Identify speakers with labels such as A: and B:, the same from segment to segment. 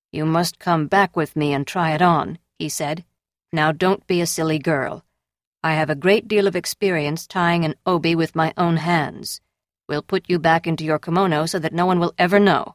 A: "You must come back with me and try it on," he said. "Now don't be a silly girl. I have a great deal of experience tying an obi with my own hands. We'll put you back into your kimono so that no one will ever know."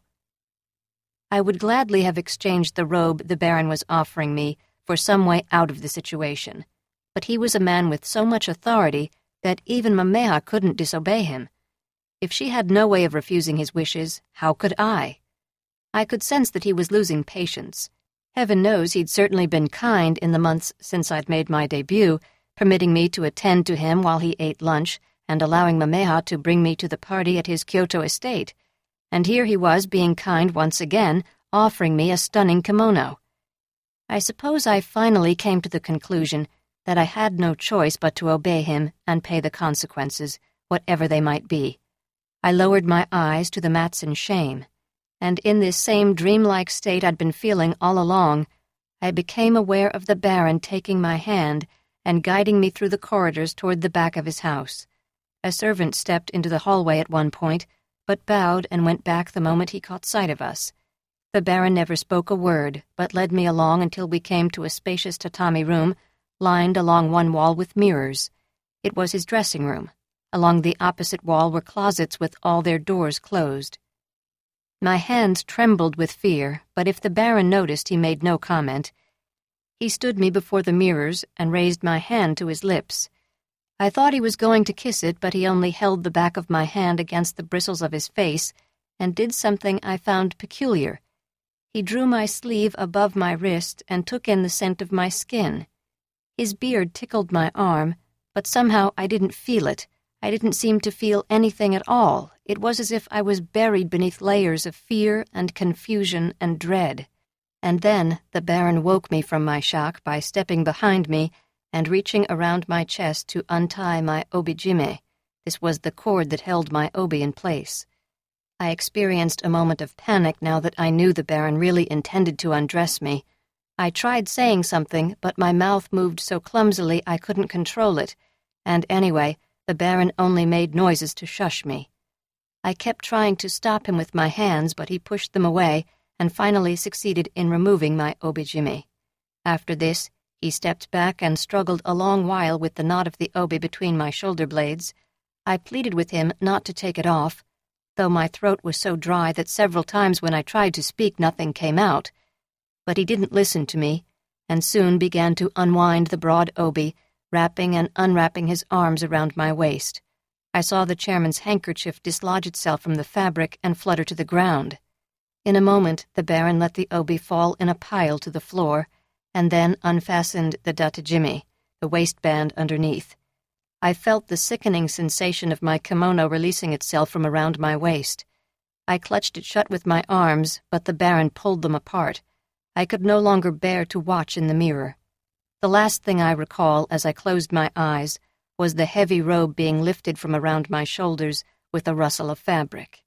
A: I would gladly have exchanged the robe the Baron was offering me for some way out of the situation, but he was a man with so much authority that even Mameha couldn't disobey him. If she had no way of refusing his wishes, how could I? I could sense that he was losing patience. Heaven knows he'd certainly been kind in the months since I'd made my debut, permitting me to attend to him while he ate lunch and allowing Mameha to bring me to the party at his Kyoto estate. And here he was being kind once again, offering me a stunning kimono. I suppose I finally came to the conclusion that I had no choice but to obey him and pay the consequences, whatever they might be. I lowered my eyes to the mats in shame, and in this same dreamlike state I'd been feeling all along, I became aware of the Baron taking my hand and guiding me through the corridors toward the back of his house. A servant stepped into the hallway at one point, but bowed and went back the moment he caught sight of us. The Baron never spoke a word, but led me along until we came to a spacious tatami room, lined along one wall with mirrors. It was his dressing room. Along the opposite wall were closets with all their doors closed. My hands trembled with fear, but if the Baron noticed, he made no comment. He stood me before the mirrors and raised my hand to his lips. I thought he was going to kiss it, but he only held the back of my hand against the bristles of his face and did something I found peculiar. He drew my sleeve above my wrist and took in the scent of my skin. His beard tickled my arm, but somehow I didn't feel it. I didn't seem to feel anything at all. It was as if I was buried beneath layers of fear and confusion and dread. And then the Baron woke me from my shock by stepping behind me and reaching around my chest to untie my obijime. This was the cord that held my obi in place. I experienced a moment of panic now that I knew the Baron really intended to undress me. I tried saying something, but my mouth moved so clumsily I couldn't control it, and anyway, the Baron only made noises to shush me. I kept trying to stop him with my hands, but he pushed them away and finally succeeded in removing my obijime. After this, he stepped back and struggled a long while with the knot of the obi between my shoulder blades. I pleaded with him not to take it off, though my throat was so dry that several times when I tried to speak nothing came out. But he didn't listen to me, and soon began to unwind the broad obi, wrapping and unwrapping his arms around my waist. I saw the chairman's handkerchief dislodge itself from the fabric and flutter to the ground. In a moment, the Baron let the obi fall in a pile to the floor, and then unfastened the datajime, the waistband underneath. I felt the sickening sensation of my kimono releasing itself from around my waist. I clutched it shut with my arms, but the Baron pulled them apart. I could no longer bear to watch in the mirror. The last thing I recall as I closed my eyes was the heavy robe being lifted from around my shoulders with a rustle of fabric.